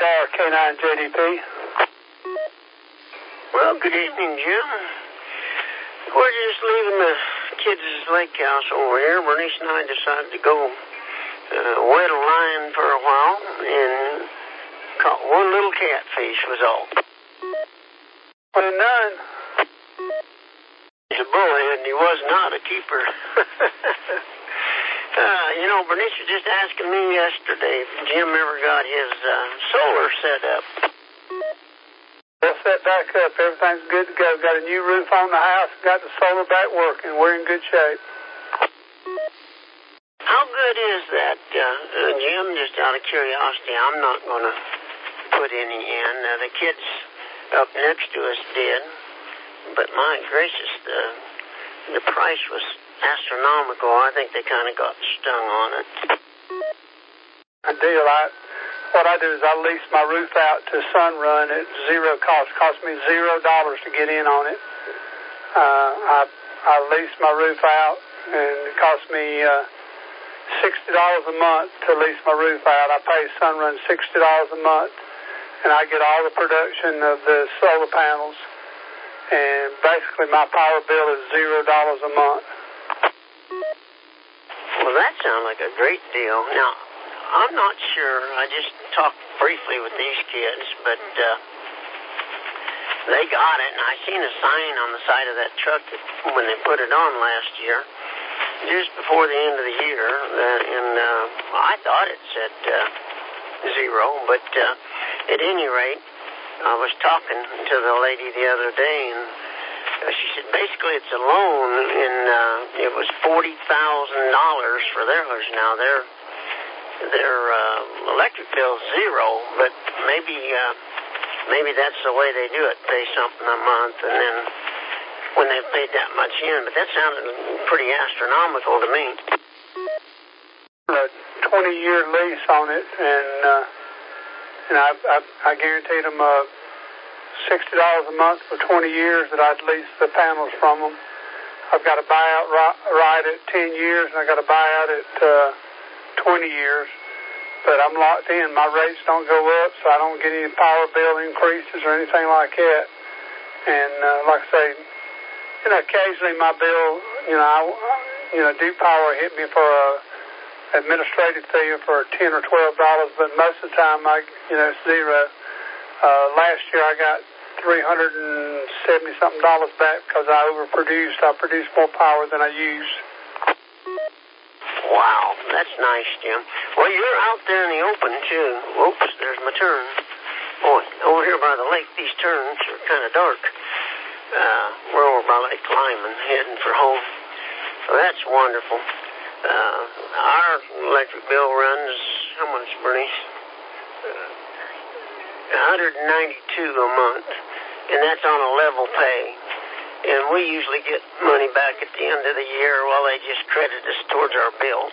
Radar, K9 JDP. Well, good evening, Jim. We're just leaving the kids' lake house over here. Bernice and I decided to go wet a line for a while and caught one little catfish was all. Well, none. He's a bullhead and he was not a keeper. Bernice was just asking me yesterday if Jim ever got his solar set up. Well, set back up. Everything's good to go. Got a new roof on the house. Got the solar back working. We're in good shape. How good is that, Jim? Just out of curiosity, I'm not going to put any in. The kids up next to us did, but my gracious, the price was astronomical. I think they kind of got stung on it. A deal. What I do is I lease my roof out to Sunrun at zero cost. It costs me $0 to get in on it. I lease my roof out, and it costs me $60 a month to lease my roof out. I pay Sunrun $60 a month, and I get all the production of the solar panels. And basically, my power bill is $0 a month. Well, that sounds like a great deal. Now, I'm not sure. I just talked briefly with these kids, but they got it, and I seen a sign on the side of that truck when they put it on last year, just before the end of the year, and I thought it said zero, but at any rate, I was talking to the lady the other day, and she said basically it's a loan, and it was $40,000 for theirs. Now their electric bill's zero, but maybe that's the way they do it. Pay something a month, and then when they've paid that much in. But that sounded pretty astronomical to me. A 20-year lease on it, and I guaranteed them $60 a month for 20 years that I'd lease the panels from them. I've got a buyout right at 10 years, and I got a buyout at 20 years. But I'm locked in. My rates don't go up, so I don't get any power bill increases or anything like that. And like I say, occasionally my bill, Duke Power hit me for a administrative fee for $10 or $12, but most of the time it's zero. Last year I got $370-something back because I overproduced. I produced more power than I used. Wow, that's nice, Jim. Well, you're out there in the open, too. Oops, there's my turn. Boy, over here by the lake, these turns are kind of dark. We're over by Lake Lyman, heading for home. So that's wonderful. Our electric bill runs, how much, Bernice? $192 a month, and that's on a level pay. And we usually get money back at the end of the year while they just credit us towards our bill.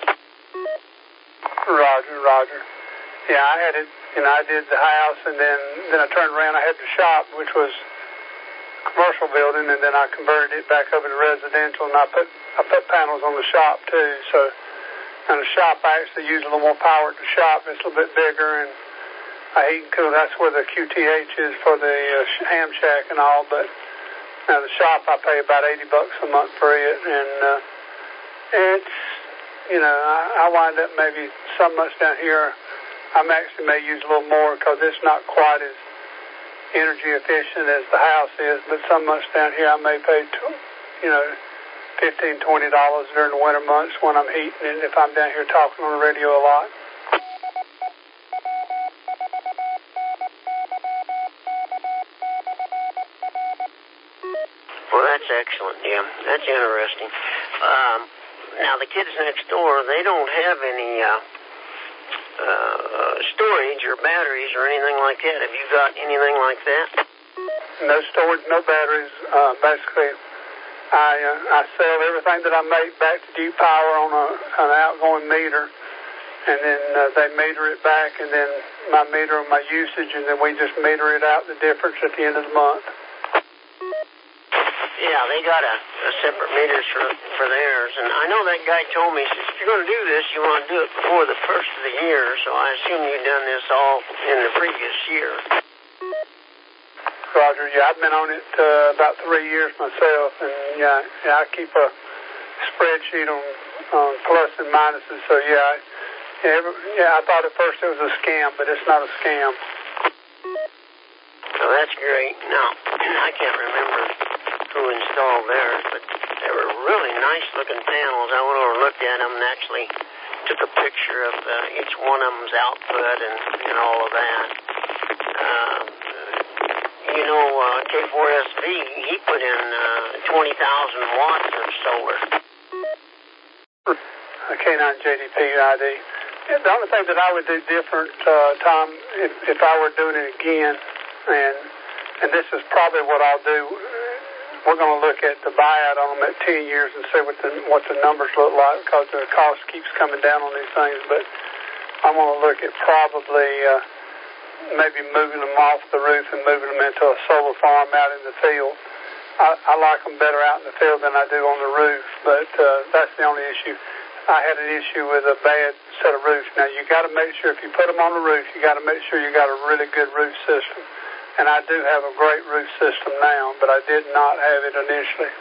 Roger. Yeah, I had it, I did the house, and then I turned around. I had the shop, which was a commercial building, and then I converted it back over to residential, and I put panels on the shop too. So, in the shop, I actually use a little more power at the shop. It's a little bit bigger, and I heat and cool. That's where the QTH is for the ham shack and all, but now the shop I pay about $80 a month for it, and it's I wind up maybe some months down here I actually may use a little more because it's not quite as energy efficient as the house is, but some months down here I may pay $15-20 during the winter months when I'm heating it if I'm down here talking on the radio a lot. Well, that's excellent, Jim. That's interesting. Now, the kids next door, they don't have any storage or batteries or anything like that. Have you got anything like that? No storage, no batteries. Basically, I sell everything that I make back to Duke Power on an outgoing meter, and then they meter it back, and then my meter on my usage, and then we just meter it out, the difference at the end of the month. Yeah, they got a separate meters for theirs. And I know that guy told me, he says, if you're going to do this, you want to do it before the first of the year. So I assume you've done this all in the previous year. Roger, yeah, I've been on it about 3 years myself, and yeah, I keep a spreadsheet on plus and minuses. So yeah, I thought at first it was a scam, but it's not a scam. Oh, that's great. Now, I can't remember who installed theirs, but they were really nice-looking panels. I went over and looked at them and actually took a picture of each one of them's output and all of that. K4SV, he put in 20,000 watts of solar. K9 JDP ID. The only thing that I would do different, Tom, if I were doing it again, and this is probably what I'll do, we're going to look at the buyout on them at 10 years and see what the numbers look like, because the cost keeps coming down on these things. But I'm going to look at probably maybe moving them off the roof and moving them into a solar farm out in the field. I like them better out in the field than I do on the roof, but that's the only issue. I had an issue with a bad set of roofs. Now, you got to make sure, if you put them on the roof, you got to make sure you got a really good roof system. And I do have a great roof system now, but I did not have it initially.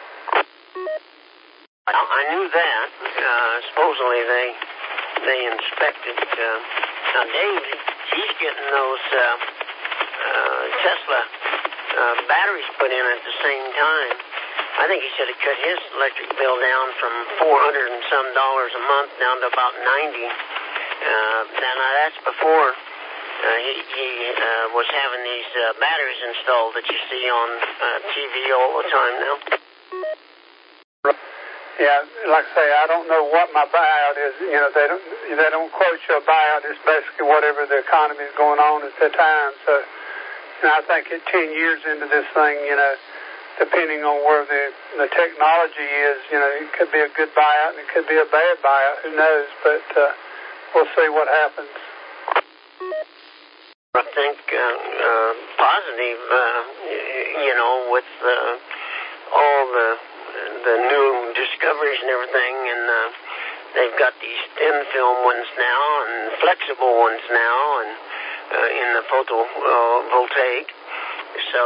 I knew that. Supposedly they inspected. Now, Dave, he's getting those Tesla batteries put in at the same time. I think he said it cut his electric bill down from $400 and some a month down to about $90. Now that's before he was having these batteries installed that you see on TV all the time now. Yeah, like I say, I don't know what my buyout is. You know, they don't quote you a buyout. It's basically whatever the economy is going on at the time. So, I think at 10 years into this thing, depending on where the technology is, it could be a good buyout and it could be a bad buyout. Who knows? But we'll see what happens. I think positive, with all the new discoveries and everything, and they've got these thin film ones now and flexible ones now, and in the photovoltaic. So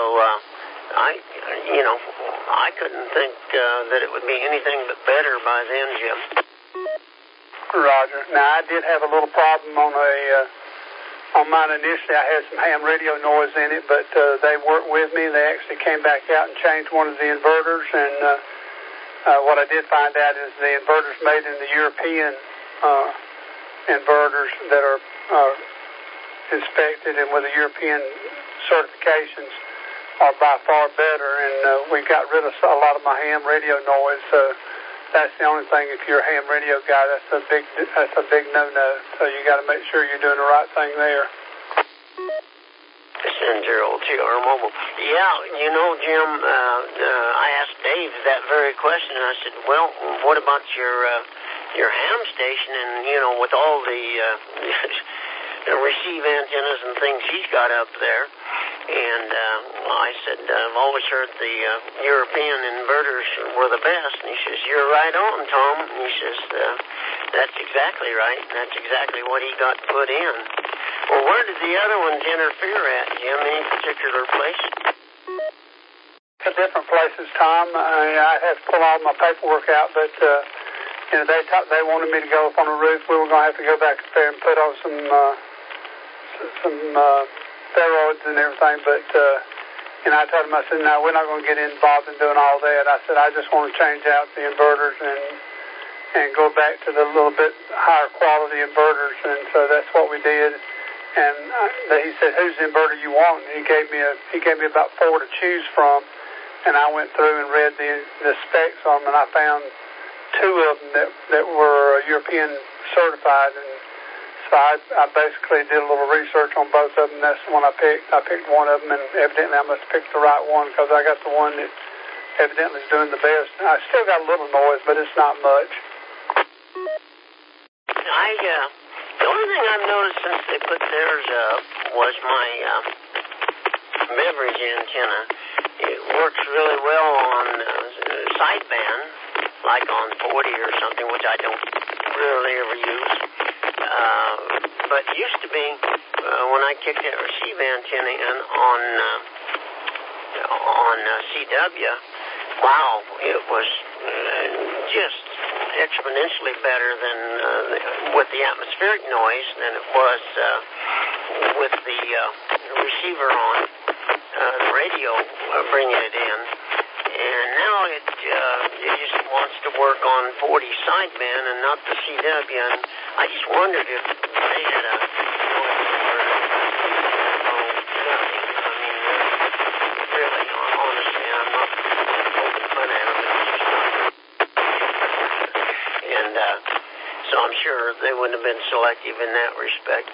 I couldn't think that it would be anything but better by then, Jim. Roger. Now, I did have a little problem on mine initially. I had some ham radio noise in it, but they worked with me. They actually came back out and changed one of the inverters, and what I did find out is the inverters made in the European inverters that are inspected and with the European certifications are by far better, and we got rid of a lot of my ham radio noise. So that's the only thing. If you're a ham radio guy, that's a big no-no. So you got to make sure you're doing the right thing there. Send your old TR Mobile. Yeah, Jim, I asked Dave that very question, and I said, well, what about your ham station, and with all the receive antennas and things he's got up there? And I said, I've always heard the European inverters were the best. And he says, you're right on, Tom. And he says, that's exactly right. And that's exactly what he got put in. Well, where did the other ones interfere at, Jim? Any particular place? Different places, Tom. I had to pull all my paperwork out, but they wanted me to go up on the roof. We were going to have to go back up there and put on some steroids and everything, but I told him, I said, no, we're not going to get involved in doing all that. I said, I just want to change out the inverters and go back to the little bit higher quality inverters, and so that's what we did. And he said, whose inverter you want? And he gave me about 4 to choose from, and I went through and read the specs on them, and I found 2 of them that were European certified, and so I basically did a little research on both of them. That's the one I picked. I picked one of them, and evidently I must have picked the right one, because I got the one that evidently is doing the best. I still got a little noise, but it's not much. The only thing I've noticed since they put theirs up was my beverage antenna. It works really well on sideband, like on 40 or something, which I don't rarely ever use. But used to be, when I kicked that receive antenna in on CW, wow, it was just exponentially better than with the atmospheric noise than it was with the receiver on the radio bringing it in. And now it just wants to work on 40 sideband and not the CW. And I just wondered if they had a really, honestly, I'm not poking fun at them. And so I'm sure they wouldn't have been selective in that respect.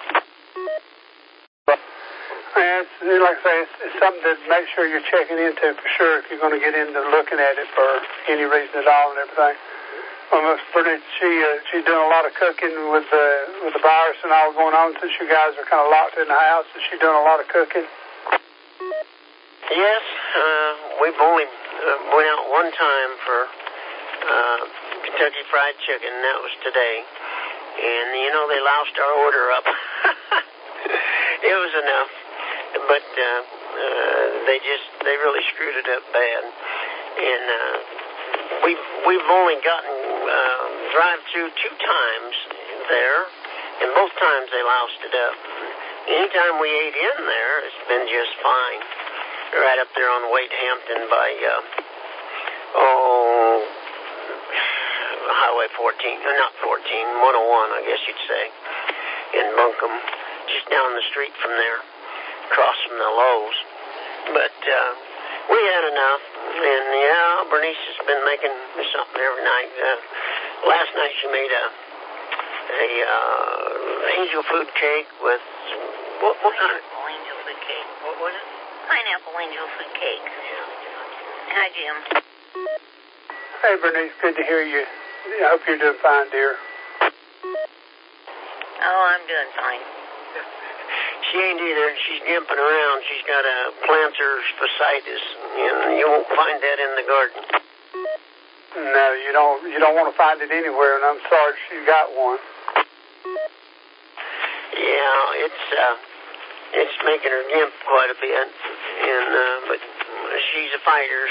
Yeah, like I say, it's something to make sure you're checking into for sure if you're going to get into looking at it for any reason at all and everything. Well, Miss Burnett, she's doing a lot of cooking with the virus and all going on since you guys are kind of locked in the house. Is she doing a lot of cooking? Yes, we've only went out one time for Kentucky Fried Chicken, and that was today. And, you know, they loused our order up. It was enough. But they really screwed it up bad. And we've only gotten drive-through 2 times there, and both times they loused it up. Anytime we ate in there, it's been just fine. Right up there on Wade Hampton by Highway 14, not 14, 101, I guess you'd say, in Buncombe, just down the street from there, across from the Lowe's. But we had enough, and yeah, Bernice has been making something every night. Last night she made a angel food cake with what kind of angel food cake? What was it? Pineapple angel food cake. Hi, Jim. Hey, Bernice, good to hear you. I hope you're doing fine, dear. Oh, I'm doing fine. She ain't either. She's gimping around. She's got a plantar fasciitis, and you won't find that in the garden. No, you don't want to find it anywhere, and I'm sorry she got one. Yeah, it's making her gimp quite a bit, and but she's a fighter.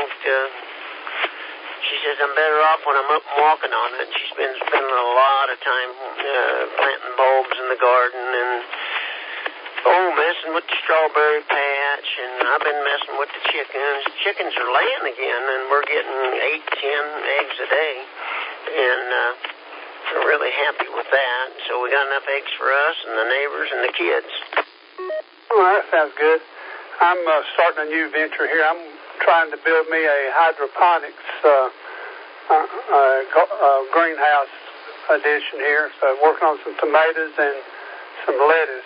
She says I'm better off when I'm up and walking on it. She's been spending a lot of time planting bulbs in the garden and messing with the strawberry patch, and I've been messing with the chickens. The chickens are laying again, and we're getting 8-10 eggs a day, and we're really happy with that. So we got enough eggs for us and the neighbors and the kids. Well, that sounds good. I'm starting a new venture here. I'm trying to build me a hydroponics greenhouse addition here. So working on some tomatoes and some lettuce.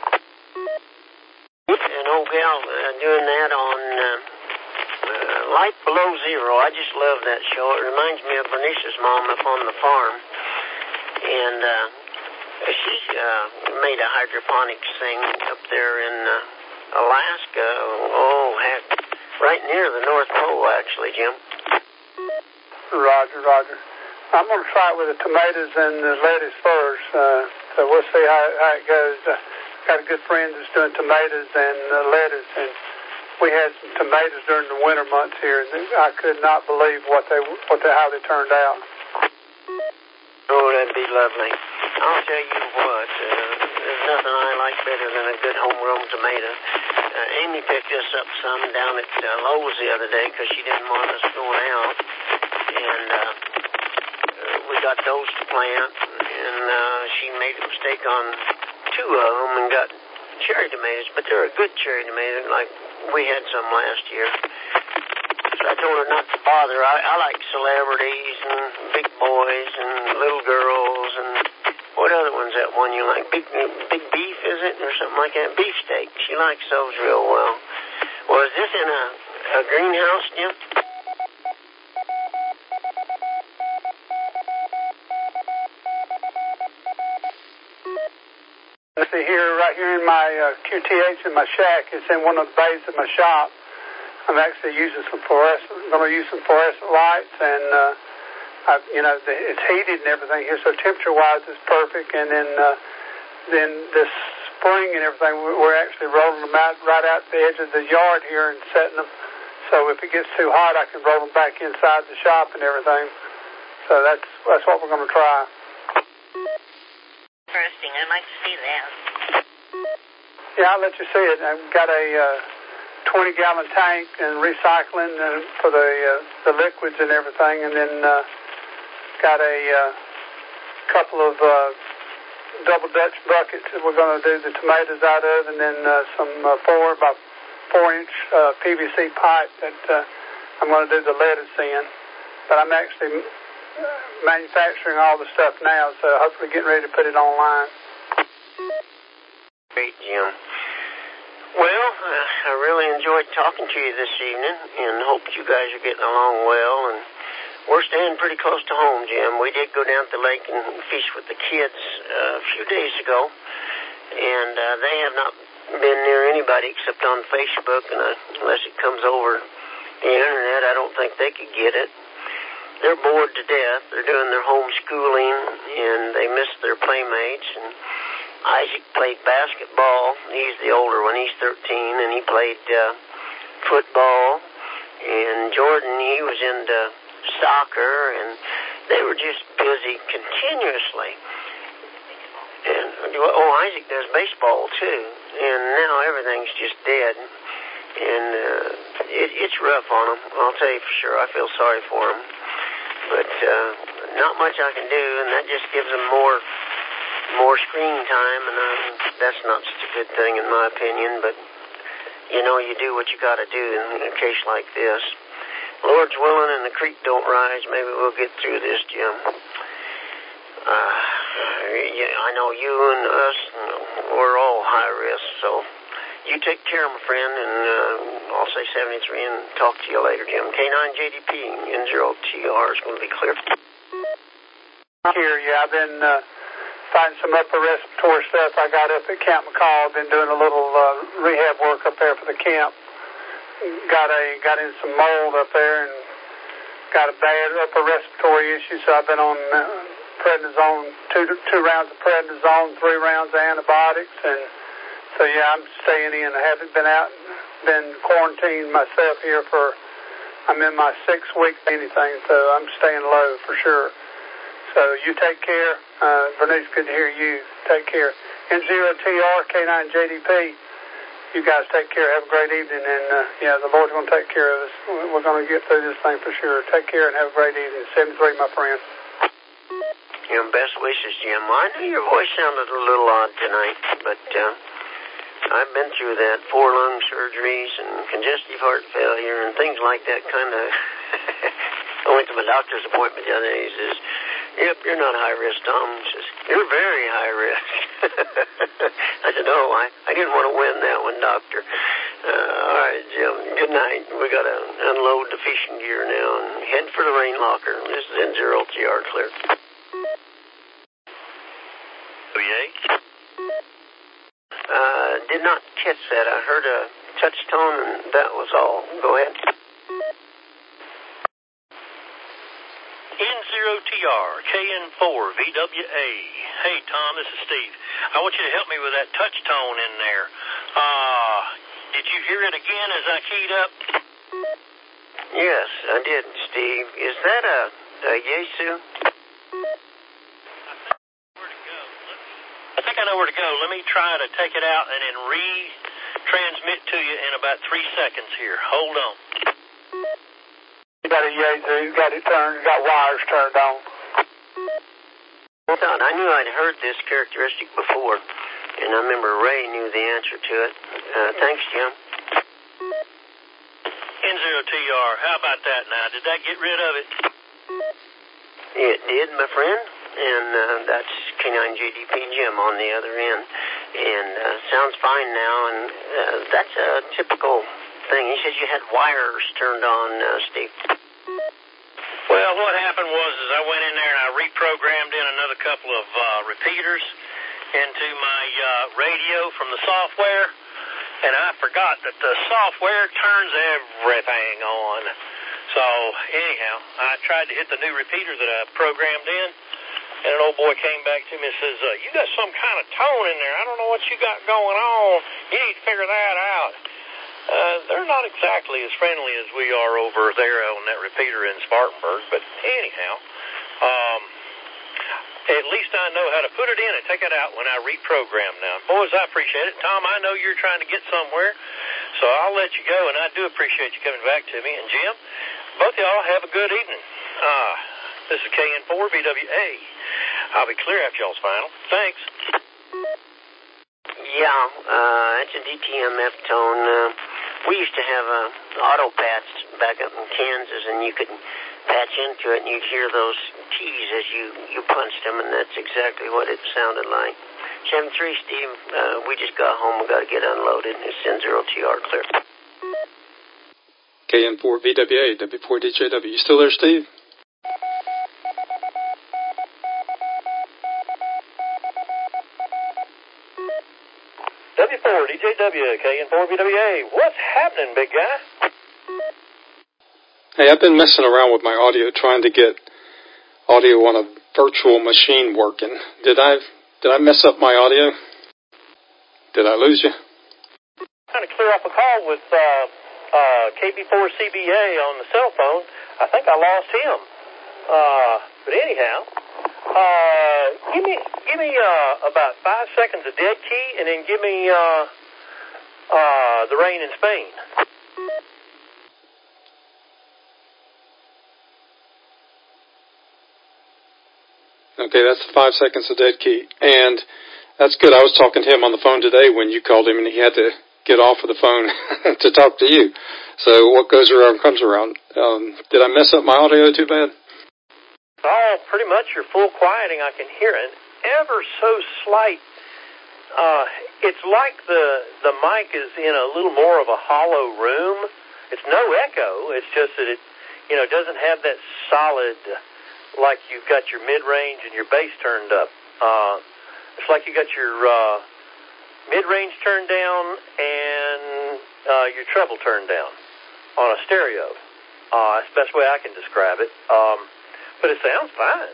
An old gal doing that on Light Below Zero. I just love that show. It reminds me of Bernice's mom up on the farm. And she made a hydroponics thing up there in Alaska. Oh, heck, right near the North Pole, actually, Jim. Roger. I'm going to try it with the tomatoes and the lettuce first. So we'll see how it goes. Got a good friend that's doing tomatoes and lettuce, and we had some tomatoes during the winter months here, and I could not believe how they turned out. Oh, that'd be lovely. I'll tell you what, there's nothing I like better than a good homegrown tomato. Amy picked us up some down at Lowe's the other day because she didn't want us going out, and we got those to plant, and she made a mistake on 2 of them and got cherry tomatoes, but they're a good cherry tomato, like we had some last year. So I told her not to bother. I like celebrities and big boys and little girls and what other one's that one you like? Big beef, is it? Or something like that? Beefsteak. She likes those real well. Well, is this in a greenhouse, Jim? actually right here in my QTH in my shack. It's in one of the bays of my shop. I'm actually using some fluorescent lights, and it's heated and everything here, so temperature-wise it's perfect. And then this spring and everything, we're actually rolling them out right out the edge of the yard here and setting them. So if it gets too hot, I can roll them back inside the shop and everything. So that's what we're going to try. Interesting. I'd like to see that. Yeah, I'll let you see it. I've got a 20-gallon tank and recycling for the liquids and everything, and then got a couple of double Dutch buckets that we're going to do the tomatoes out of, and then some 4 by 4-inch PVC pipe that I'm going to do the lettuce in. But I'm actually manufacturing all the stuff now, so hopefully getting ready to put it online. Great, Jim. Well, I really enjoyed talking to you this evening, and hope you guys are getting along well. And we're staying pretty close to home, Jim. We did go down to the lake and fish with the kids a few days ago, and they have not been near anybody except on Facebook, and unless it comes over the internet, I don't think they could get it. They're bored to death. They're doing their homeschooling, and they miss their playmates. And Isaac played basketball. He's the older one. He's 13, and he played football. And Jordan, he was into soccer, and they were just busy continuously. And Isaac does baseball too, and now everything's just dead. And it's rough on them, I'll tell you for sure. I feel sorry for them. But not much I can do, and that just gives them more screen time, and that's not such a good thing in my opinion. But you do what you got to do in a case like this. Lord's willing, and the creek don't rise. Maybe we'll get through this, Jim. I know you and us, we're all high risk, so you take care, my friend, and I'll say 73 and talk to you later, Jim. K9JDP, N0TR is going to be clear. Here, yeah, I've been finding some upper respiratory stuff I got up at Camp McCall. Been doing a little rehab work up there for the camp. Got in some mold up there and got a bad upper respiratory issue, so I've been on prednisone, two rounds of prednisone, 3 rounds of antibiotics, and so yeah, I'm staying in. I haven't been out, been quarantined myself here I'm in my 6th week anything, so I'm staying low for sure. So you take care. Bernice, good to hear you. Take care. N0TR, K9JDP, you guys take care. Have a great evening, and the Lord's going to take care of us. We're going to get through this thing for sure. Take care and have a great evening. 73, my friend. Best wishes, Jim. Well, I knew your voice sounded a little odd tonight, but I've been through that. 4 lung surgeries and congestive heart failure and things like that kind of. I went to my doctor's appointment the other day. He says, "Yep, you're not high risk, Tom." He says, "You're very high risk." I said, "No, I didn't want to win that one, doctor." All right, Jim, good night. We got to unload the fishing gear now and head for the rain locker. This is N0TR clear. Did not catch that. I heard a touch tone, and that was all. Go ahead. N0TR, KN4VWA. Hey, Tom, this is Steve. I want you to help me with that touch tone in there. Did you hear it again as I keyed up? Yes, I did, Steve. Is that a Yesu? I think I know where to go. Let me try to take it out and then retransmit to you in about 3 seconds here. Hold on. You got a Yesu, you got it turned, you got wires turned on. Hold on, I knew I'd heard this characteristic before, and I remember Ray knew the answer to it. Thanks, Jim. N0TR, how about that now? Did that get rid of it? It did, my friend, and that's K9JDP Jim on the other end. And sounds fine now, and that's a typical thing. He says you had wires turned on, Steve. Well, what happened was I went in there and I reprogrammed in another couple of repeaters, into my radio from the software, and I forgot that the software turns everything on. So, anyhow, I tried to hit the new repeater that I programmed in, and an old boy came back to me and says, you got some kind of tone in there. I don't know what you got going on. You need to figure that out. They're not exactly as friendly as we are over there on that repeater in Spartanburg, but anyhow, at least I know how to put it in and take it out when I reprogram now. Boys, I appreciate it. Tom, I know you're trying to get somewhere, so I'll let you go, and I do appreciate you coming back to me. And Jim, both of y'all have a good evening. This is KN4BWA. I'll be clear after y'all's final. Thanks. Yeah, that's a DTMF tone. We used to have auto pads back up in Kansas, and you could patch into it, and you'd hear those T's as you punched them, and that's exactly what it sounded like. 7-3, Steve, we just got home. We got to get unloaded. It's N0TR, clear. KN4VWA, W4DJW. You still there, Steve? W4DJW, KN4VWA. What's happening, big guy? Hey, I've been messing around with my audio, trying to get audio on a virtual machine working. Did I mess up my audio? Did I lose you? Trying to clear up a call with KB4CBA on the cell phone. I think I lost him. But anyhow, give me about 5 seconds of dead key, and then give me the rain in Spain. Okay, that's 5 seconds of dead key. And that's good. I was talking to him on the phone today when you called him, and he had to get off of the phone to talk to you. So what goes around comes around. Did I mess up my audio too bad? Oh, pretty much. You're full quieting. I can hear it. Ever so slight. It's like the mic is in a little more of a hollow room. It's no echo. It's just that it, doesn't have that solid, like you've got your mid-range and your bass turned up. It's like you got your mid-range turned down and your treble turned down on a stereo. That's the best way I can describe it. But it sounds fine.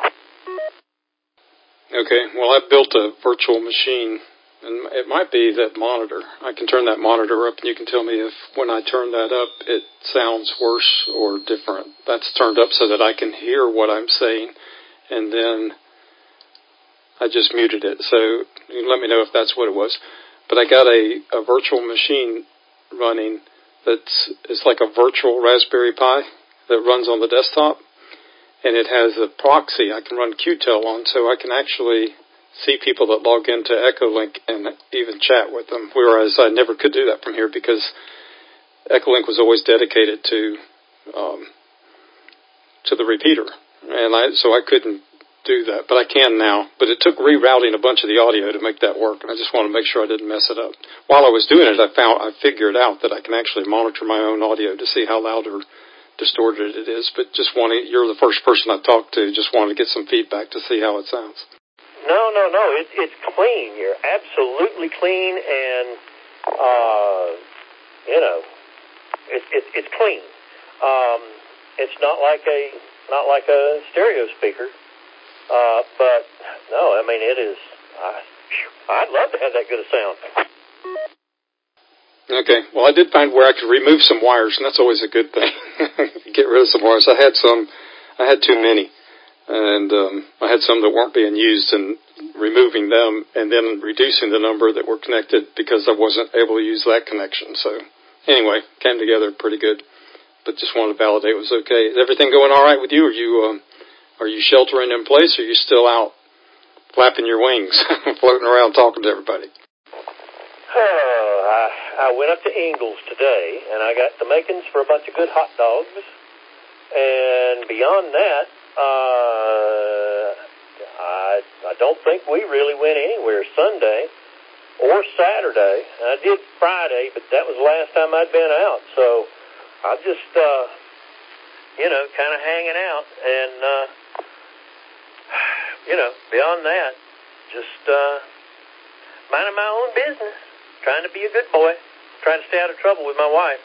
Okay, well, I built a virtual machine, and it might be that monitor. I can turn that monitor up, and you can tell me if when I turn that up, it sounds worse or different. That's turned up so that I can hear what I'm saying, and then I just muted it. So you can let me know if that's what it was. But I got a virtual machine running it's like a virtual Raspberry Pi that runs on the desktop. And it has a proxy I can run Qtel on, so I can actually see people that log into Echolink and even chat with them, whereas I never could do that from here because Echolink was always dedicated to the repeater, and so I couldn't do that, but I can now. But it took rerouting a bunch of the audio to make that work, and I just want to make sure I didn't mess it up. While I was doing it, I figured out that I can actually monitor my own audio to see how loud or distorted it is, but you're the first person I talked to, just wanted to get some feedback to see how it sounds. No, it's clean. You're absolutely clean, and it's clean. It's not like a stereo speaker, but no, I mean it is. I'd love to have that good a sound. Okay, well, I did find where I could remove some wires, and that's always a good thing. Get rid of some wires. I had too many, and I had some that weren't being used, and removing them, and then reducing the number that were connected because I wasn't able to use that connection. So, anyway, came together pretty good, but just wanted to validate it was okay. Is everything going all right with you? Are you sheltering in place, or are you still out flapping your wings, floating around talking to everybody? I went up to Ingles today, and I got the makings for a bunch of good hot dogs. And beyond that, I don't think we really went anywhere Sunday or Saturday. I did Friday, but that was the last time I'd been out. So I'm just, kind of hanging out. And, beyond that, Just minding my own business, trying to be a good boy, trying to stay out of trouble with my wife.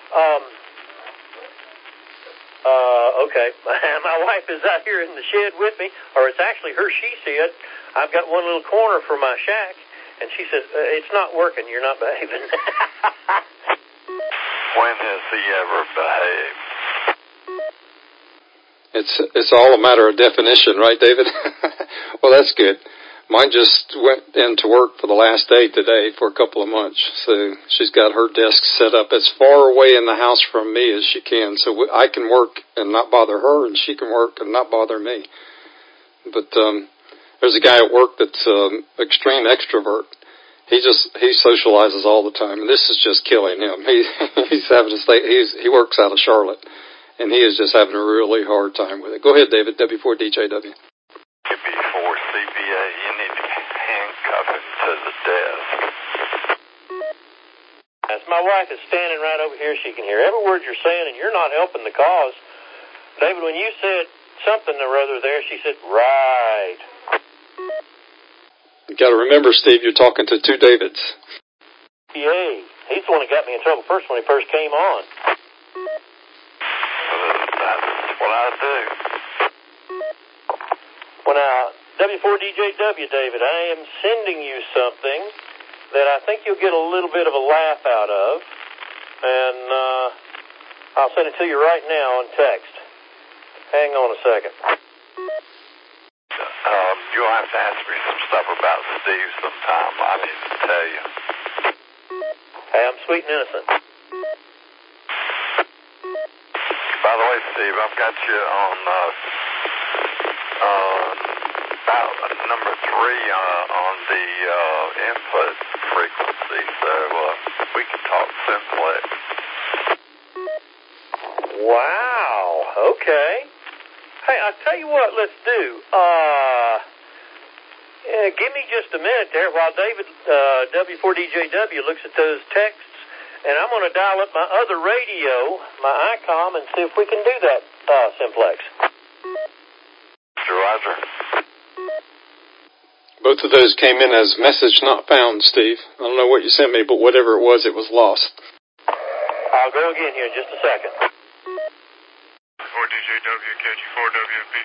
Okay. My wife is out here in the shed with me, or it's actually her she shed. I've got one little corner for my shack, and she says, it's not working, you're not behaving. When has he ever behaved? It's all a matter of definition, right, David? Well, that's good. Mine just went into work for the last day today for a couple of months. So she's got her desk set up as far away in the house from me as she can. So I can work and not bother her, and she can work and not bother me. But there's a guy at work that's extreme extrovert. He socializes all the time, and this is just killing him. He's having to stay. He works out of Charlotte, and he is just having a really hard time with it. Go ahead, David. W4DJW. Before CBA, you need to handcuff him to the desk. As my wife is standing right over here, she can hear every word you're saying, and you're not helping the cause. David, when you said something or other there, she said, right. You got to remember, Steve, you're talking to two Davids. Yay. He's the one that got me in trouble first when he first came on. That's what I do. Well, now, W4DJW, David, I am sending you something that I think you'll get a little bit of a laugh out of, and I'll send it to you right now on text. Hang on a second. You'll have to ask me some stuff about Steve sometime. I need to tell you. Hey, I'm sweet and innocent. By the way, Steve, I've got you on about number 3 on the input frequency, so we can talk simplex. Wow, okay. Hey, I'll tell you what, let's do. Give me just a minute there while David, W4DJW, looks at those texts, and I'm going to dial up my other radio, my ICOM, and see if we can do that simplex. Roger. Both of those came in as message not found, Steve. I don't know what you sent me, but whatever it was lost. I'll go again here in just a second. 4DJW, KG4WP.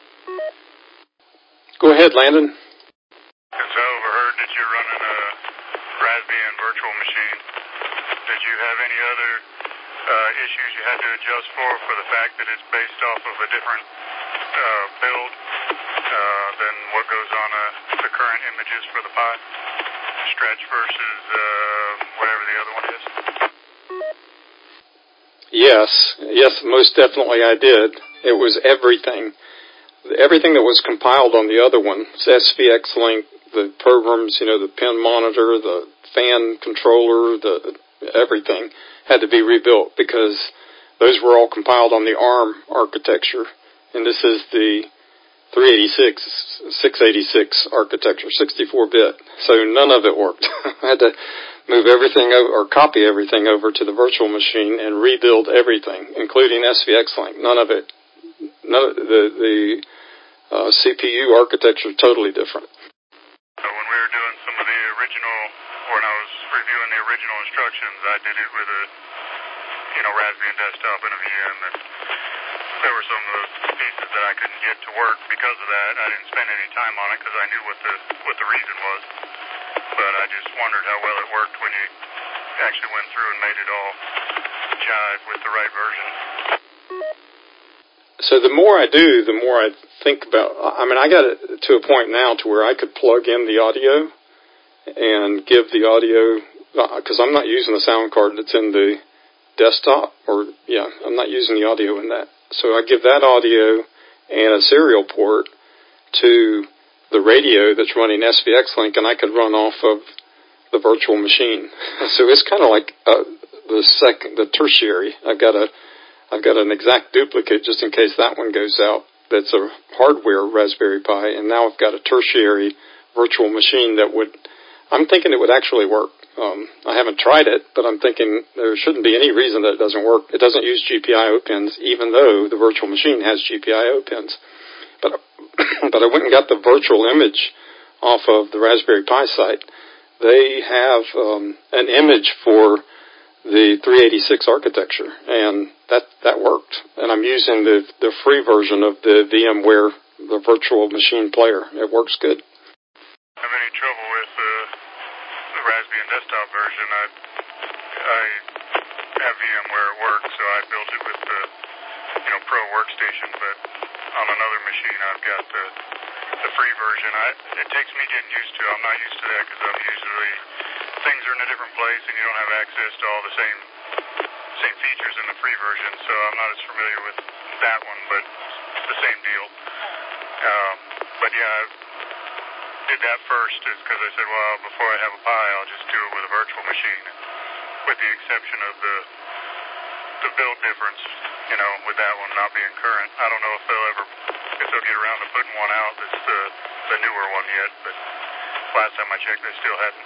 Go ahead, Landon. Since I overheard that you're running a Raspbian virtual machine, did you have any other issues you had to adjust for the fact that it's based off of a different build than what goes on the current images for the Pi? Stretch versus whatever the other one is? Yes, most definitely I did. It was everything. Everything that was compiled on the other one, SVX Link, the programs, the pin monitor, the fan controller, everything had to be rebuilt because those were all compiled on the ARM architecture. And this is the 686 architecture, 64-bit. So none of it worked. I had to move everything over, or copy everything over to the virtual machine and rebuild everything, including SVX Link. The CPU architecture totally different. So when we were doing some of the original, when I was reviewing the original instructions, I did it with a, Raspbian desktop and a VM, and there were some of the pieces that I couldn't get to work because of that. I didn't spend any time on it because I knew what the reason was. But I just wondered how well it worked when you actually went through and made it all jive with the right version. So the more I do, the more I think about, I got it to a point now to where I could plug in the audio and give the audio, because I'm not using the sound card that's in the desktop, I'm not using the audio in that. So I give that audio and a serial port to the radio that's running SVX Link, and I could run off of the virtual machine. So it's kind of like the tertiary. I've got an exact duplicate just in case that one goes out. That's a hardware Raspberry Pi, and now I've got a tertiary virtual machine I'm thinking it would actually work. I haven't tried it, but I'm thinking there shouldn't be any reason that it doesn't work. It doesn't use GPIO pins, even though the virtual machine has GPIO pins. But I went and got the virtual image off of the Raspberry Pi site, they have an image for the 386 architecture, and that worked. And I'm using the free version of the VMware, the virtual machine player. It works good. I have any trouble with the Raspbian desktop version. I have VMware at work, so I built it with the Pro workstation, but on another machine I've got the free version. It takes me getting used to. I'm not used to that because I'm usually things are in a different place and you don't have access to all the same features in the free version, so I'm not as familiar with that one, but it's the same deal. But yeah, I did that first is because I said, well, before I have a Pi, I'll just do it with a virtual machine, with the exception of the build difference, with that one not being current. I don't know if they'll get around to putting one out that's the newer one yet, but last time I checked, they still hadn't.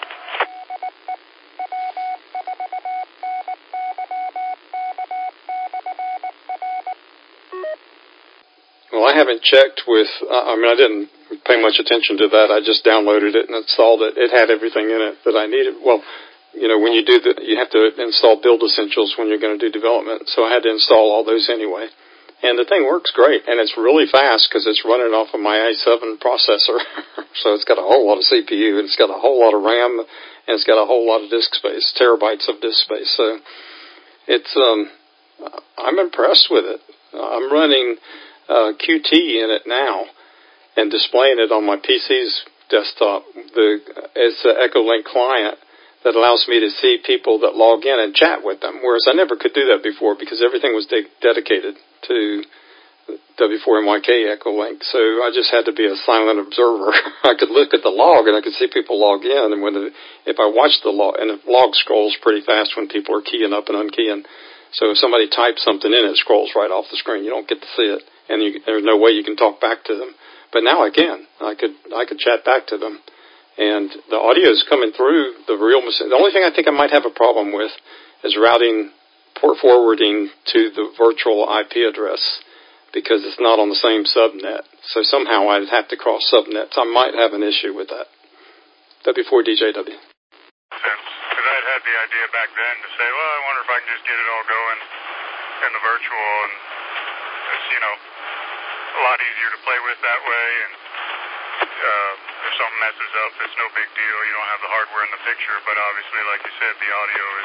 Well, I haven't checked with, I didn't pay much attention to that. I just downloaded it and installed it. It had everything in it that I needed. Well, when you you have to install Build Essentials when you're going to do development. So I had to install all those anyway. And the thing works great. And it's really fast because it's running off of my i7 processor. So it's got a whole lot of CPU, and it's got a whole lot of RAM, and it's got a whole lot of disk space, terabytes of disk space. So it's, I'm impressed with it. I'm running Qt in it now and displaying it on my PC's desktop. It's an Echolink client that allows me to see people that log in and chat with them, whereas I never could do that before because everything was dedicated to W4MYK Echolink. So I just had to be a silent observer. I could look at the log and I could see people log in, and if I watched the log, and the log scrolls pretty fast when people are keying up and unkeying. So if somebody types something in, it scrolls right off the screen. You don't get to see it, and there's no way you can talk back to them. But now I can. I could chat back to them. And the audio is coming through the real machine. The only thing I think I might have a problem with is port forwarding to the virtual IP address because it's not on the same subnet. So somehow I'd have to cross subnets. I might have an issue with that. W4DJW. Because I had the idea back then to say, well, I wonder if I can just get it all going in the virtual, and it's, a lot easier to play with that way, and if something messes up, it's no big deal. You don't have the hardware in the picture, but obviously, like you said, the audio is,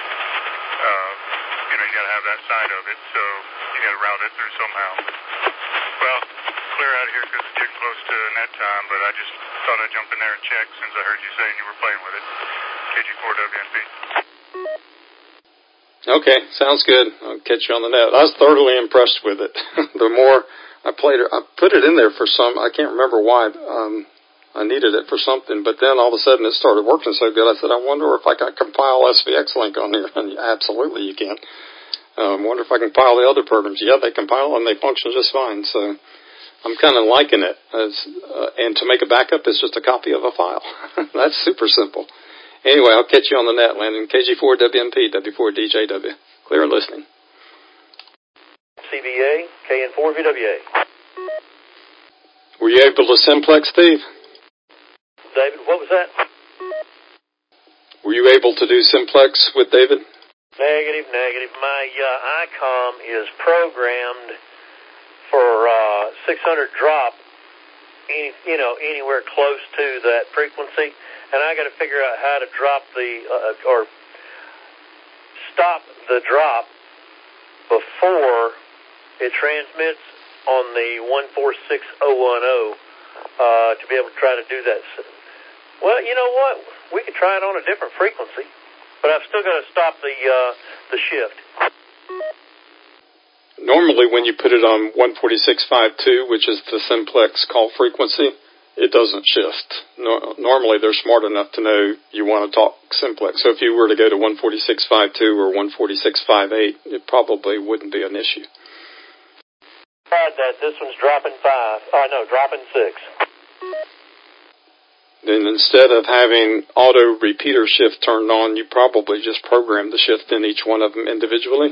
you got to have that side of it, so you got to route it through somehow. Well, clear out of here because it's getting close to net time, but I just thought I'd jump in there and check since I heard you saying you were playing with it. KG4WNP. Okay, sounds good. I'll catch you on the net. I was thoroughly impressed with it. The more I played it, I put it in there for I can't remember why. I needed it for something, but then all of a sudden it started working so good. I said, I wonder if I can compile SVX link on here. And absolutely you can. I wonder if I can compile the other programs. Yeah, they compile and they function just fine. So I'm kind of liking it. And to make a backup is just a copy of a file. That's super simple. Anyway, I'll catch you on the net, Landon. KG4WNP, W4DJW. Clear listening. CVA, KN4VWA. Were you able to simplex, Steve? David, what was that? Were you able to do simplex with David? Negative. My ICOM is programmed for 600 drop, anywhere close to that frequency, and I got to figure out how to drop or stop the drop before it transmits on the 146010 to be able to try to do that. Well, you know what? We could try it on a different frequency, but I've still got to stop the shift. Normally when you put it on 146.52, which is the simplex call frequency, it doesn't shift. Normally they're smart enough to know you want to talk simplex. So if you were to go to 146.52 or 146.58, it probably wouldn't be an issue. Tried that. This one's dropping 5. Dropping 6. Then instead of having auto repeater shift turned on, you probably just program the shift in each one of them individually?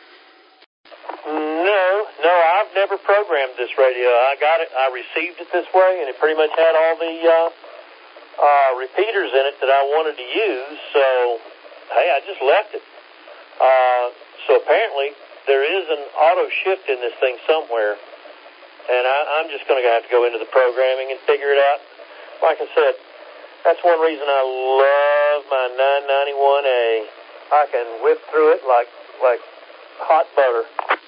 No, I've never programmed this radio. I got it, I received it this way, and it pretty much had all the repeaters in it that I wanted to use, so, hey, I just left it. So apparently there is an auto shift in this thing somewhere, and I'm just going to have to go into the programming and figure it out. Like I said, that's one reason I love my 991A. I can whip through it like hot butter.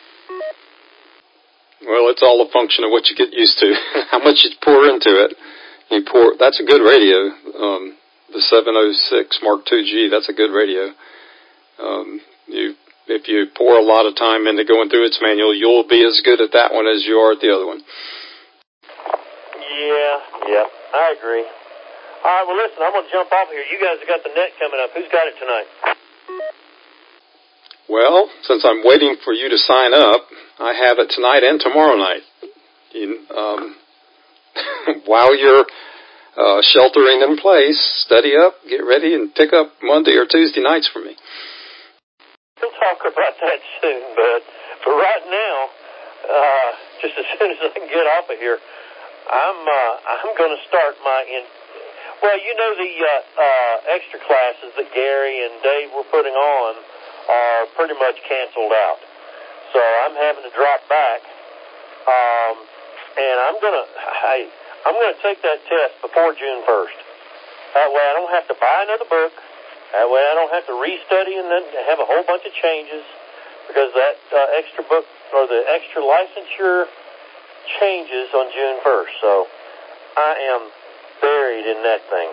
Well, it's all a function of what you get used to, how much you pour into it. That's a good radio. The 706 Mark II-G, that's a good radio. If you pour a lot of time into going through its manual, you'll be as good at that one as you are at the other one. Yeah, I agree. All right, well, listen, I'm going to jump off here. You guys have got the net coming up. Who's got it tonight? Well, since I'm waiting for you to sign up, I have it tonight and tomorrow night. While you're sheltering in place, study up, get ready, and pick up Monday or Tuesday nights for me. We'll talk about that soon, but for right now, just as soon as I can get off of here, I'm going to start well, you know, the extra classes that Gary and Dave were putting on are pretty much canceled out. So I'm having to drop back. And I'm going to take that test before June 1st. That way I don't have to buy another book. That way I don't have to restudy and then have a whole bunch of changes, because that extra book or the extra licensure changes on June 1st. So I am buried in that thing.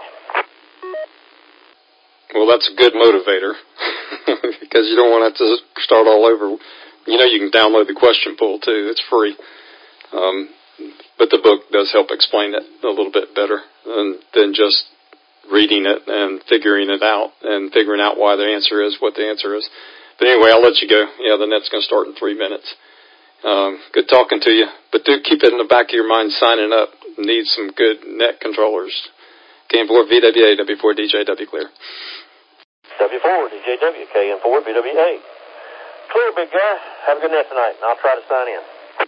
Well, that's a good motivator because you don't want to have to start all over. You know, you can download the question pool too. It's free. But the book does help explain it a little bit better than just reading it and figuring it out and figuring out why the answer is what the answer is. But anyway, I'll let you go. Yeah, the net's going to start in 3 minutes. Good talking to you. But do keep it in the back of your mind signing up. Need some good net controllers. KN4 VWA, W4DJ, W clear. W4 DJW, KN4 VWA. Clear, big guy. Have a good night tonight, and I'll try to sign in.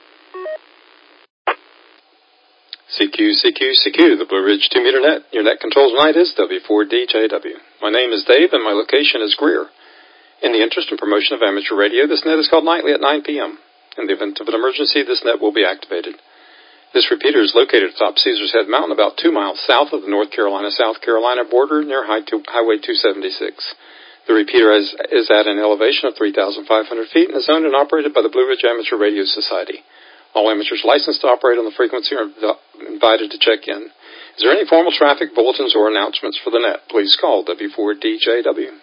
CQ, the Blue Ridge 2-meter net. Your net controls tonight is W4DJW. My name is Dave, and my location is Greer. In the interest and promotion of amateur radio, this net is called nightly at 9 p.m. In the event of an emergency, this net will be activated. This repeater is located atop Caesar's Head Mountain, about 2 miles south of the North Carolina-South Carolina border near Highway 276. The repeater is at an elevation of 3,500 feet and is owned and operated by the Blue Ridge Amateur Radio Society. All amateurs licensed to operate on the frequency are invited to check in. Is there any formal traffic bulletins or announcements for the net? Please call W4DJW.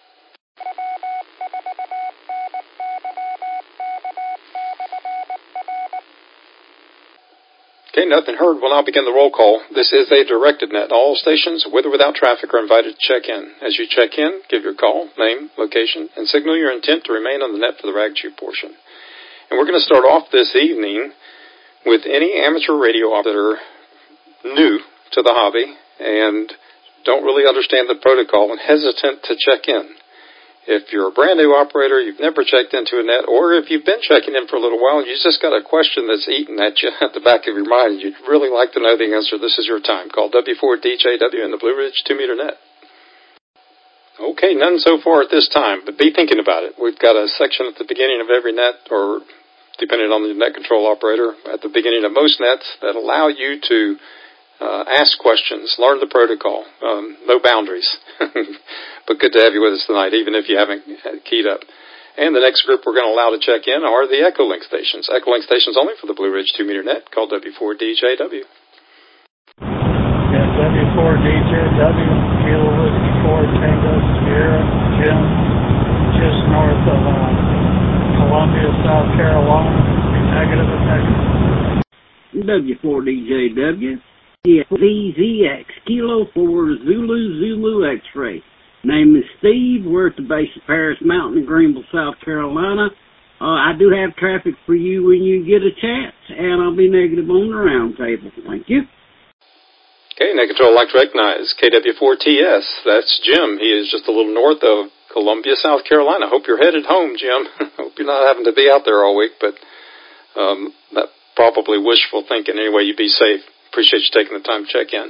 Okay, nothing heard. We'll now begin the roll call. This is a directed net. All stations, with or without traffic, are invited to check in. As you check in, give your call, name, location, and signal your intent to remain on the net for the rag chew portion. And we're going to start off this evening with any amateur radio operator new to the hobby and don't really understand the protocol and hesitant to check in. If you're a brand new operator, you've never checked into a net, or if you've been checking in for a little while and you just got a question that's eating at you at the back of your mind, you'd really like to know the answer, this is your time. Call W4DJW in the Blue Ridge 2-meter net. Okay, none so far at this time, but be thinking about it. We've got a section at the beginning of every net, or depending on the net control operator, at the beginning of most nets that allow you to ask questions, learn the protocol, no boundaries. But good to have you with us tonight, even if you haven't keyed up. And the next group we're going to allow to check in are the Echolink stations. Echolink stations only for the Blue Ridge 2-meter net, called W4DJW. Yeah, W4DJW, Kilo Whiskey 4 Tango Sierra, Jim, just north of Columbia, South Carolina. Negative and negative. W4DJW, VZX, Kilo 4 Zulu X-ray. Name is Steve. We're at the base of Paris Mountain in Greenville, South Carolina. I do have traffic for you when you get a chance, and I'll be negative on the round table. Thank you. Okay, net control like to recognize KW4TS. That's Jim. He is just a little north of Columbia, South Carolina. Hope you're headed home, Jim. Hope you're not having to be out there all week, but that probably wishful thinking. Anyway, you be safe. Appreciate you taking the time to check in.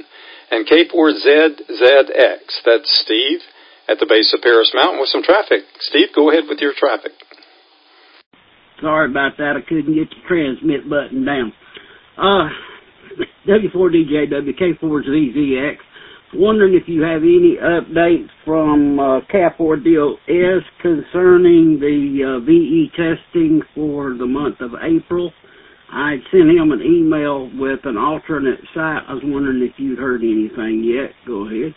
And K4ZZX, that's Steve at the base of Paris Mountain with some traffic. Steve, go ahead with your traffic. Sorry about that. I couldn't get the transmit button down. W4DJW, K4ZZX. Wondering if you have any updates from K4DOS concerning the VE testing for the month of April. I sent him an email with an alternate site. I was wondering if you'd heard anything yet. Go ahead.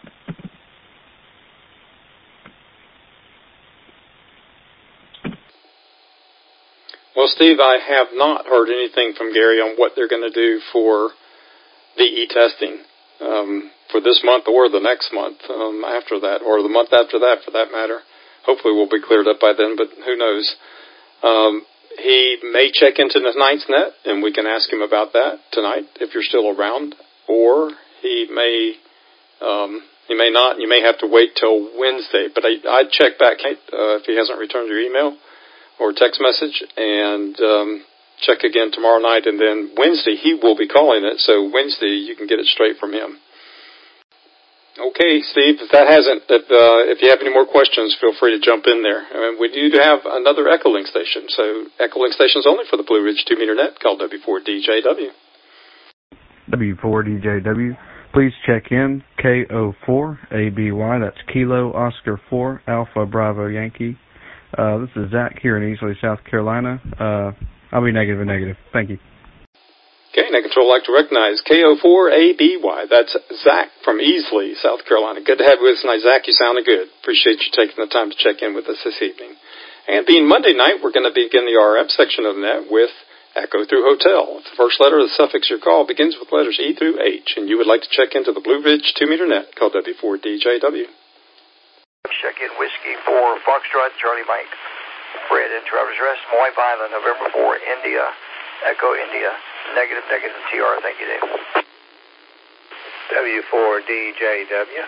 Well, Steve, I have not heard anything from Gary on what they're going to do for VE testing for this month or the next month after that, or the month after that for that matter. Hopefully we'll be cleared up by then, but who knows. He may check into tonight's net, and we can ask him about that tonight if you're still around, or he may not, and you may have to wait till Wednesday. But I'd check back if he hasn't returned your email or text message, and check again tomorrow night, and then Wednesday he will be calling it, so Wednesday you can get it straight from him. Okay, Steve, if you have any more questions, feel free to jump in there. We do have another Echolink station, so Echolink stations only for the Blue Ridge 2-meter net called W4DJW. W4DJW, please check in K04ABY, that's Kilo Oscar 4 Alpha Bravo Yankee. This is Zach here in Easley, South Carolina. I'll be negative and negative. Thank you. Okay, Net Control would like to recognize K04ABY. That's Zach from Easley, South Carolina. Good to have you with us tonight, Zach. You sounded good. Appreciate you taking the time to check in with us this evening. And being Monday night, we're going to begin the RF section of the net with Echo through Hotel. The first letter of the suffix your call begins with letters E through H, and you would like to check into the Blue Ridge 2-meter net called W4DJW. Check in Whiskey 4 Foxtrot Charlie Mike. Fred in Travelers Rest, Moy Island, November 4, India, Echo India, negative TR. Thank you, Dave. W4DJW.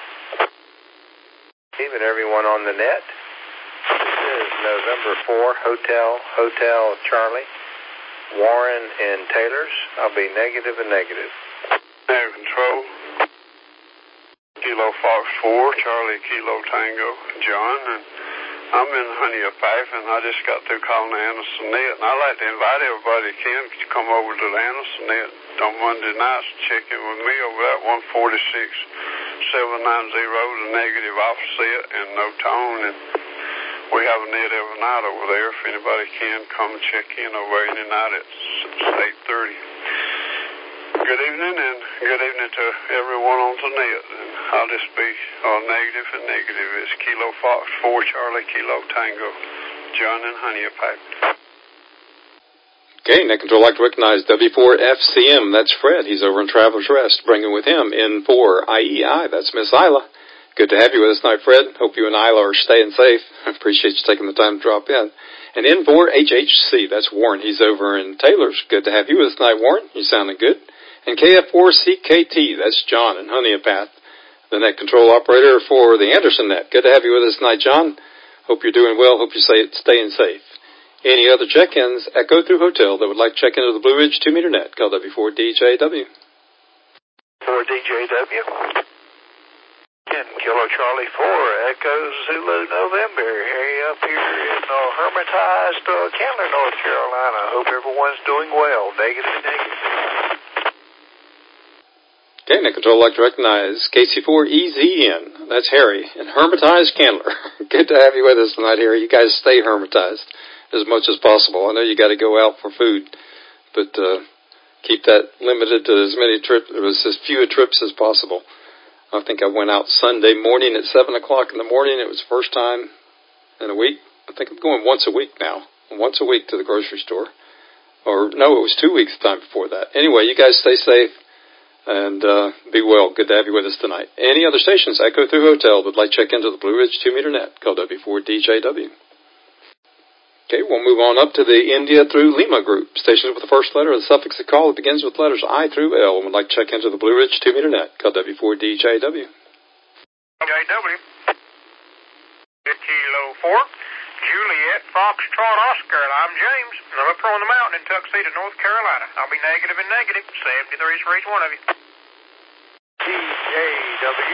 Even everyone on the net. This is November 4, Hotel Charlie, Warren and Taylor's. I'll be negative and negative. Air Control. Kilo Fox 4, Charlie Kilo Tango, John, and I'm in Honeypath, and I just got through calling the Anderson Net, and I'd like to invite everybody who can to come over to the Anderson Net on Monday nights and check in with me over at 146-790, the negative offset and no tone, and we have a net every night over there. If anybody can, come and check in over any night at 8:30. Good evening, and good evening to everyone on the net. And I'll just be negative and negative. It's Kilo Fox 4 Charlie Kilo Tango, John and Honeypack. Okay, Net Control would like to recognize W4FCM. That's Fred. He's over in Travelers Rest, bringing with him N4IEI. That's Miss Isla. Good to have you with us tonight, Fred. Hope you and Isla are staying safe. I appreciate you taking the time to drop in. And N4HHC. That's Warren. He's over in Taylor's. Good to have you with us tonight, Warren. You sounding good. And KF4CKT, that's John in Honeypath, the net control operator for the Anderson net. Good to have you with us tonight, John. Hope you're doing well. Hope you're staying safe. Any other check-ins, Echo through Hotel that would like to check into the Blue Ridge 2-meter net, call W4DJW. 4DJW. And Kilo Charlie 4, Echo Zulu November. Up here in Hermitage, Candler, North Carolina. Hope everyone's doing well. Negative and negative. Okay, Net Control would like to recognize KC4EZN. That's Harry in Hermitage, Candler. Good to have you with us tonight, Harry. You guys stay hermitized as much as possible. I know you got to go out for food, but keep that limited to as few trips as possible. I think I went out Sunday morning at 7 o'clock in the morning. It was the first time in a week. I think I'm going once a week now. Once a week to the grocery store. Or, no, it was 2 weeks the time before that. Anyway, you guys stay safe. And be well. Good to have you with us tonight. Any other stations, Echo through Hotel, would like to check into the Blue Ridge 2-meter net, called W4DJW. Okay, we'll move on up to the India through Lima group. Stations with the first letter of the suffix of call that begins with letters I through L, and would like to check into the Blue Ridge 2-meter net, called W4DJW. JW. Kilo 4, Juliet Foxtrot Oscar, and I'm James, and I'm up here on the mountain in Tuxedo, North Carolina. I'll be negative and negative, 73s for each one of you. T4 DJW.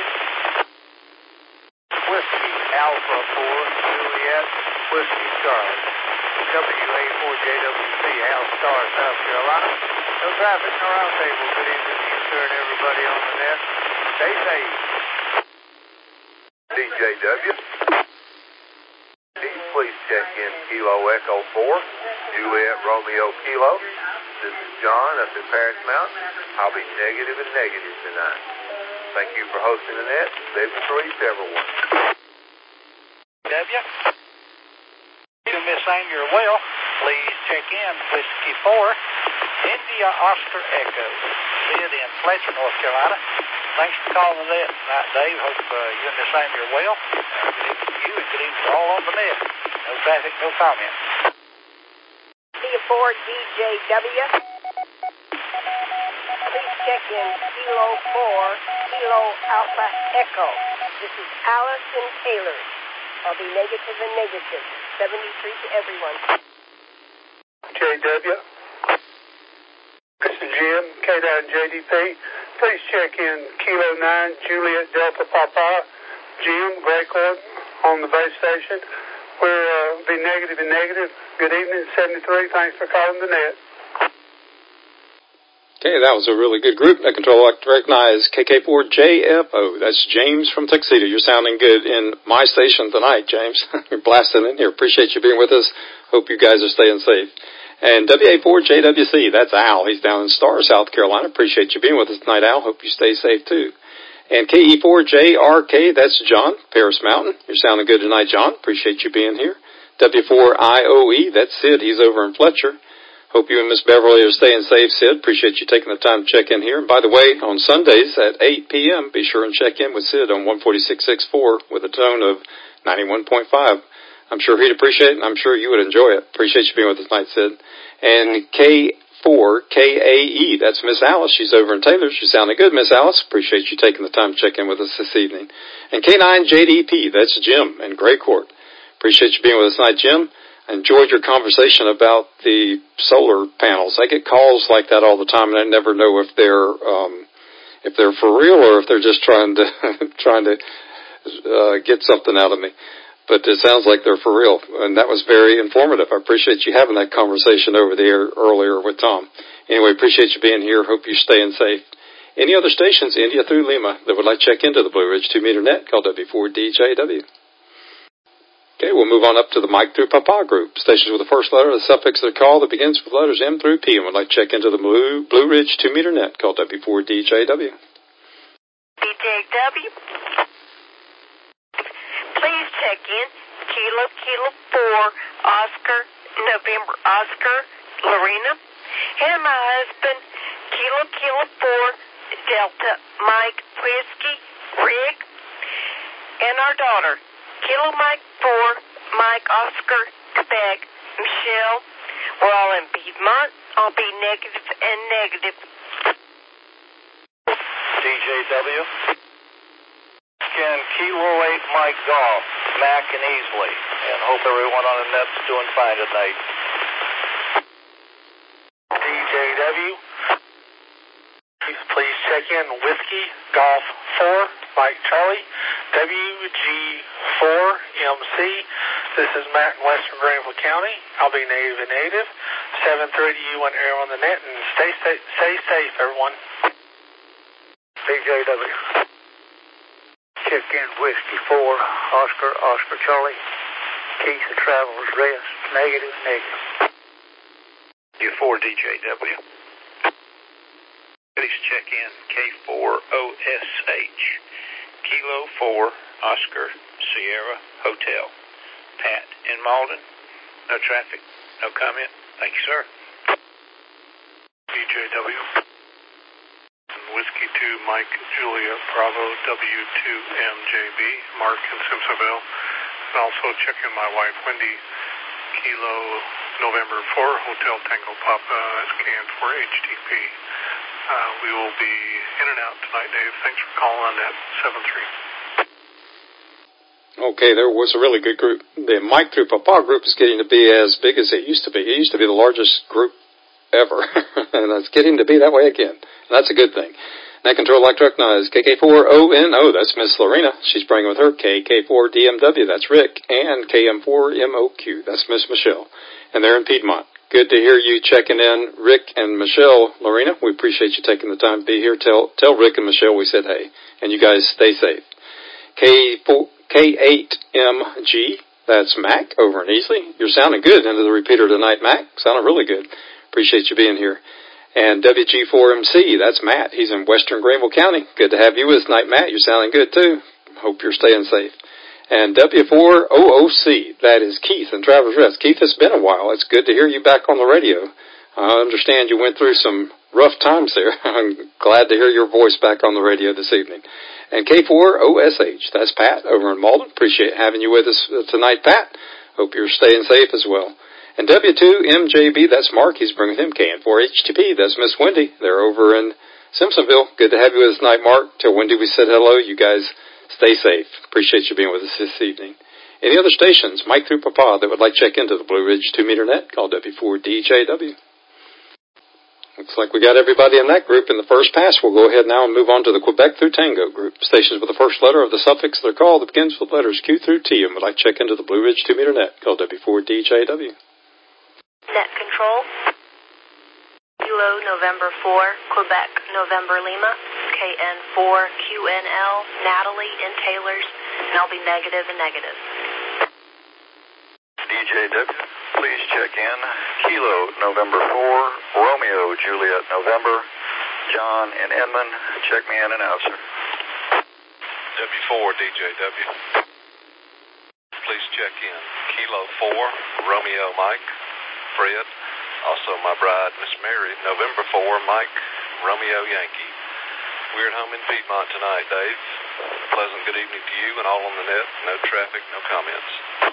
Whiskey Alpha 4, Juliet, Whiskey Charlie. WA4JWC, Star, South Carolina. No traffic, no roundtable. Good evening to you, sir, and everybody on the net. Stay safe. DJW. Please check in Kilo Echo 4, Juliet Romeo Kilo. This is John up in Paris Mountain. I'll be negative and negative tonight. Thank you for hosting the net. Stay free to everyone. W. To Miss Samuel Well, please check in Whiskey 4, India Oscar Echo. Sid in Fletcher, North Carolina. Thanks for calling the net tonight, Dave. Hope you and Miss Samuel well. Good evening to you and good evening to all on the net. No traffic, no comment. Tia 4 DJW. Please check in Kilo 4, Kilo Alpha Echo. This is Allison Taylor. I'll be negative and negative. 73 to everyone. JW. This is Jim, K-JDP. Please check in Kilo 9, Juliet Delta Papa. Jim, Graycourt on the base station. We'll be negative and negative. Good evening, 73. Thanks for calling the net. Okay, that was a really good group. Net control recognize KK4JFO. That's James from Tuxedo. You're sounding good in my station tonight, James. You're blasting in here. Appreciate you being with us. Hope you guys are staying safe. And WA4JWC, that's Al. He's down in Star, South Carolina. Appreciate you being with us tonight, Al. Hope you stay safe, too. And KE4JRK, that's John, Paris Mountain. You're sounding good tonight, John. Appreciate you being here. W4IOE, that's Sid. He's over in Fletcher. Hope you and Miss Beverly are staying safe, Sid. Appreciate you taking the time to check in here. And by the way, on Sundays at 8 p.m., be sure and check in with Sid on 146.64 with a tone of 91.5. I'm sure he'd appreciate it, and I'm sure you would enjoy it. Appreciate you being with us tonight, Sid. And K4KAE, that's Miss Alice. She's over in Taylor. She's sounding good, Miss Alice. Appreciate you taking the time to check in with us this evening. And K9JDP, that's Jim in Graycourt. Appreciate you being with us tonight, Jim. I enjoyed your conversation about the solar panels. I get calls like that all the time, and I never know if they're for real or if they're just trying to get something out of me. But it sounds like they're for real, and that was very informative. I appreciate you having that conversation over the air earlier with Tom. Anyway, appreciate you being here. Hope you're staying safe. Any other stations, India through Lima, that would like to check into the Blue Ridge 2-meter net, call W4DJW. Okay, we'll move on up to the Mike through Papa group. Stations with the first letter of the suffix of the call that begins with letters M through P, and would like to check into the Blue Ridge 2-meter net, call W4DJW. DJW. Please check in Kilo 4, Oscar, November Oscar, Lorena, and my husband, Kilo 4, Delta Mike Whiskey, Rick, and our daughter, Kilo Mike 4, Mike Oscar, Quebec, Michelle. We're all in Piedmont. I'll be negative and negative. DJW. Again, Kilo 8 Mike Golf, Mac and Easley. And hope everyone on the net's doing fine tonight. DJW. Please check in Whiskey Golf 4, Mike Charlie, WG4MC. This is Matt in Western Granville County. I'll be native and native. 7:30 you want air on the net, and stay safe, everyone. DJW. Check in Whiskey 4, Oscar Charlie. Keith the Traveler's Rest, negative. U4 DJW. Please check in K4OSH, Kilo 4, Oscar Sierra Hotel. Pat in Malden. No traffic, no comment. Thank you, sir. DJW. Whiskey 2, Mike Julia Bravo W2MJB, Mark in Simpsonville. And also check in my wife Wendy, Kilo November 4, Hotel Tango Papa, SKN 4HTP. We will be in and out tonight, Dave. Thanks for calling on that 7-3. Okay, there was a really good group. The Mike through Papa group is getting to be as big as it used to be. It used to be the largest group ever, and it's getting to be that way again. That's a good thing. Net Control Like to Recognize KK4ONO, that's Miss Lorena. She's bringing with her KK4DMW, that's Rick, and KM4MOQ, that's Miss Michelle. And they're in Piedmont. Good to hear you checking in, Rick and Michelle. Lorena, we appreciate you taking the time to be here. Tell Rick and Michelle we said hey. And you guys stay safe. K8MG, that's Mac over in Easley. You're sounding good into the repeater tonight, Mac. Sounding really good. Appreciate you being here. And WG4MC, that's Matt. He's in western Greenville County. Good to have you with us tonight, Matt. You're sounding good, too. Hope you're staying safe. And W4OOC, that is Keith in Travelers Rest. Keith, it's been a while. It's good to hear you back on the radio. I understand you went through some rough times there. I'm glad to hear your voice back on the radio this evening. And K4OSH, that's Pat over in Malden. Appreciate having you with us tonight, Pat. Hope you're staying safe as well. And W2MJB, that's Mark. He's bringing him KN4HTP. That's Miss Wendy. They're over in Simpsonville. Good to have you with us tonight, Mark. Tell Wendy we said hello. You guys stay safe. Appreciate you being with us this evening. Any other stations, Mike through Papa, that would like to check into the Blue Ridge 2-meter net, call W4DJW. Looks like we got everybody in that group in the first pass. We'll go ahead now and move on to the Quebec through Tango group. Stations with the first letter of the suffix of their call that begins with letters Q through T and would like to check into the Blue Ridge 2-meter net, call W4DJW. Net Control, Kilo November 4, Quebec November Lima, KN4 QNL, Natalie in Taylors, and I'll be negative and negative. DJW, please check in. Kilo November 4, Romeo Juliet November, John in Edmond, check me in and out, sir. W4 DJW, please check in. Kilo 4, Romeo Mike, Fred, also my bride, Miss Mary, November 4, Mike, Romeo Yankee. We're at home in Piedmont tonight, Dave. A pleasant good evening to you and all on the net. No traffic, no comments.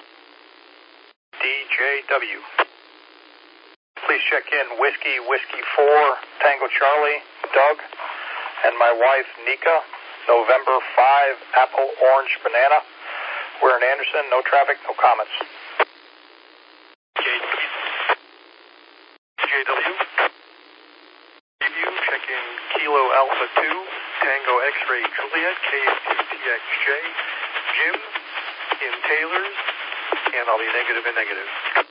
DJW, please check in Whiskey 4, Tango Charlie, Doug, and my wife, Nika, November 5, Apple Orange Banana. We're in Anderson, no traffic, no comments. DJW, check in Kilo Alpha 2, Tango X-Ray Juliet, K2TXJ, Jim in Taylors, and I'll be negative and negative.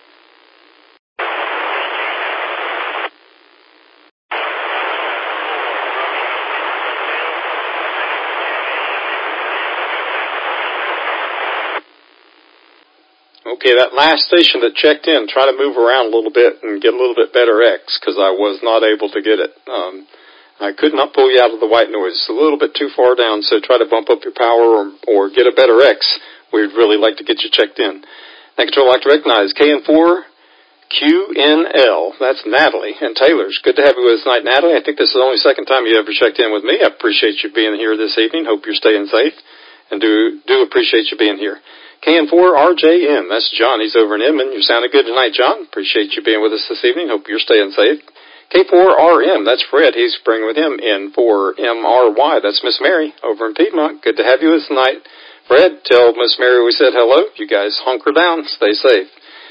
Okay, that last station that checked in, try to move around a little bit and get a little bit better X, because I was not able to get it. I could not pull you out of the white noise. It's a little bit too far down, so try to bump up your power or get a better X. We'd really like to get you checked in. Net Control like to recognize KN4QNL. That's Natalie and Taylor's. Good to have you with us tonight, Natalie. I think this is the only second time you ever checked in with me. I appreciate you being here this evening. Hope you're staying safe, and do appreciate you being here. KN4RJM, that's John. He's over in Edmond. You're sounding good tonight, John. Appreciate you being with us this evening. Hope you're staying safe. K4RM, that's Fred. He's bringing with him N4MRY. That's Miss Mary over in Piedmont. Good to have you with us tonight. Fred, tell Miss Mary we said hello. You guys hunker down. Stay safe.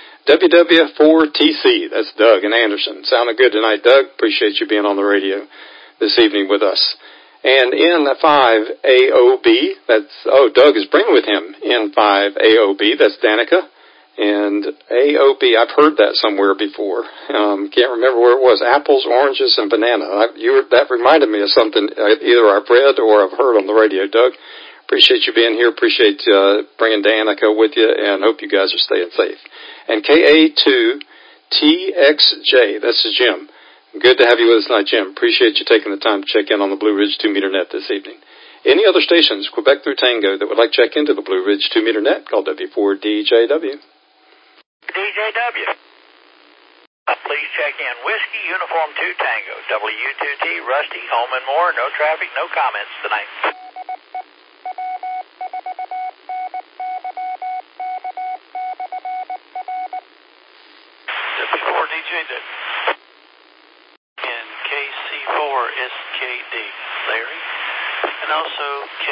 WW4TC, that's Doug and Anderson. Sounding good tonight, Doug. Appreciate you being on the radio this evening with us. And N5AOB, Doug is bringing with him N5AOB, that's Danica. And AOB, I've heard that somewhere before. Can't remember where it was. Apples, oranges, and banana. That reminded me of something either I've read or I've heard on the radio, Doug. Appreciate you being here. Appreciate bringing Danica with you, and hope you guys are staying safe. And KA2TXJ, that's Jim. Good to have you with us tonight, Jim. Appreciate you taking the time to check in on the Blue Ridge 2-meter net this evening. Any other stations, Quebec through Tango, that would like to check into the Blue Ridge 2-meter net, call W4DJW. DJW. Please check in Whiskey Uniform 2 Tango, W2T, Rusty, home and more. No traffic, no comments tonight. W4DJW. And KC4SKD, Larry. And also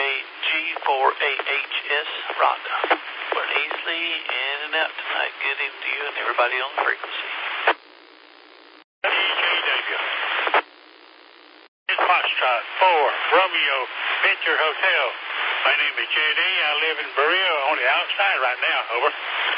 KG4AHS, Rhonda. We're easily in and out tonight. Good evening to you and everybody on the frequency. DJW. It's Foxtrot Romeo Venture Hotel. My name is J.D. I live in Berea on the outside right now. Over.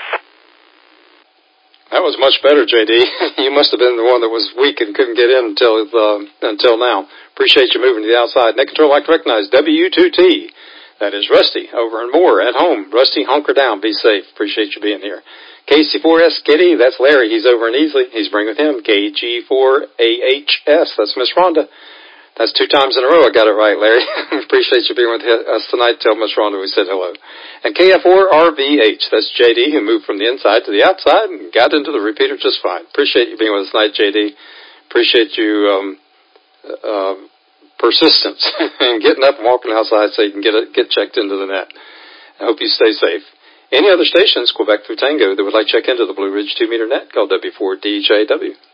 That was much better, J.D. You must have been the one that was weak and couldn't get in until now. Appreciate you moving to the outside. Net Control like to recognize W2T. That is Rusty over in Moore at home. Rusty, hunker down. Be safe. Appreciate you being here. KC4S Kitty, that's Larry. He's over in Easley. He's bringing with him. KG4AHS, that's Miss Rhonda. That's 2 times in a row I got it right, Larry. Appreciate you being with us tonight. Tell Miss Rhonda we said hello. And KF4RVH, that's JD, who moved from the inside to the outside and got into the repeater just fine. Appreciate you being with us tonight, JD. Appreciate you persistence and getting up and walking outside so you can get checked into the net. I hope you stay safe. Any other stations, Quebec through Tango, that would like to check into the Blue Ridge 2-meter net, call W4DJW.